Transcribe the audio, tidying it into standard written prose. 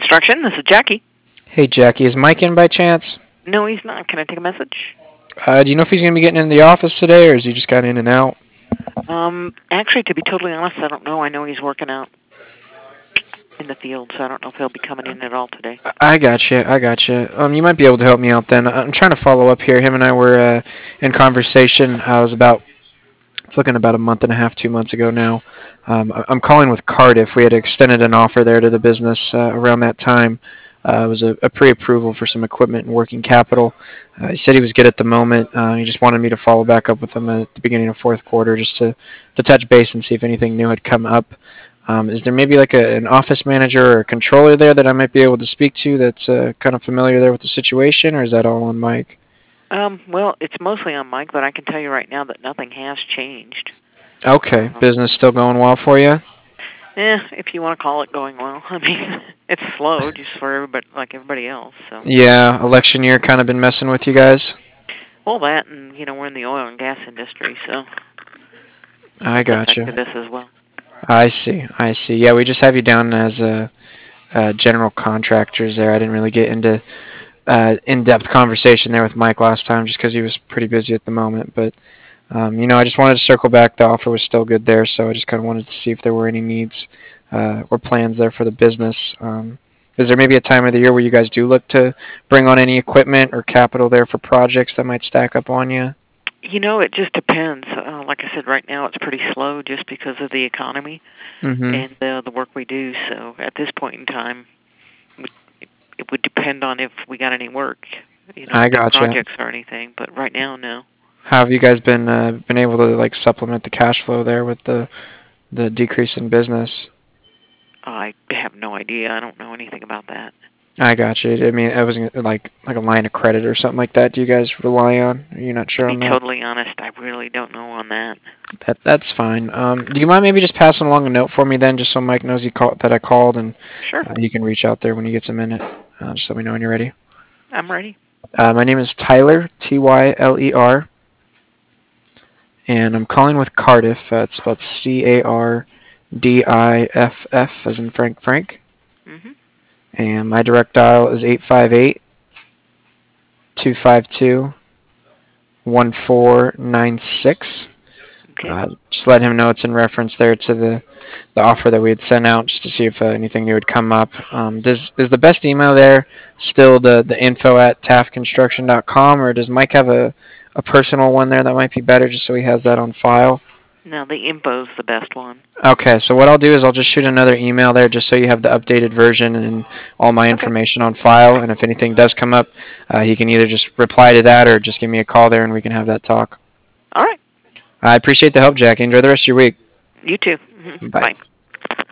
Construction. This is Jackie. Hey, Jackie, is Mike in by chance? No, he's not. Can I take a message? Do you know if he's going to be getting in the office today, or is he just got in and out? Actually, to be totally honest, I don't know. I know he's working out in the field, so I don't know if he'll be coming in at all today. I got you. You might be able to help me out then. I'm trying to follow up here. Him and I were in conversation. It's looking about a month and a half, 2 months ago now. I'm calling with Cardiff. We had extended an offer there to the business around that time. It was a pre-approval for some equipment and working capital. He said he was good at the moment. He just wanted me to follow back up with him at the beginning of fourth quarter just to touch base and see if anything new had come up. Is there maybe like an office manager or a controller there that I might be able to speak to that's kind of familiar there with the situation, or is that all on Mike? Well, it's mostly on Mike, but I can tell you right now that nothing has changed. Okay, business still going well for you? If you want to call it going well. I mean, it's slow just for everybody, like everybody else. So. Yeah, election year kind of been messing with you guys? Well, that, and, we're in the oil and gas industry, so I gotcha. affected us as well. I see. Yeah, we just have you down as general contractors there. I didn't really get into in-depth conversation there with Mike last time just because he was pretty busy at the moment. But, I just wanted to circle back. The offer was still good there, so I just kind of wanted to see if there were any needs or plans there for the business. Is there maybe a time of the year where you guys do look to bring on any equipment or capital there for projects that might stack up on you? It just depends. Like I said, right now it's pretty slow just because of the economy and the work we do. So at this point in time, it would depend on if we got any work, I gotcha. projects or anything. But right now, no. How have you guys been able to supplement the cash flow there with the decrease in business? I have no idea. I don't know anything about that. I got you. I mean, it was like a line of credit or something like that. Do you guys rely on? Are you not sure on that? To be totally honest, I really don't know on that. That's fine. Do you mind maybe just passing along a note for me then, just so Mike knows that I called, and sure, he can reach out there when he gets a minute. Just let me know when you're ready. I'm ready. My name is Tyler, Tyler, and I'm calling with Cardiff. It's spelled Cardiff, as in Frank. Mm-hmm. And my direct dial is 858-252-1496. Okay. Just let him know it's in reference there to the offer that we had sent out, just to see if anything new would come up. Is the best email there still the info@taftconstruction.com, or does Mike have a personal one there that might be better, just so he has that on file? No, the info's the best one. Okay, so what I'll do is I'll just shoot another email there just so you have the updated version and all my information on file. And if anything does come up, he can either just reply to that or just give me a call there and we can have that talk. All right. I appreciate the help, Jackie. Enjoy the rest of your week. You too. Bye. Bye.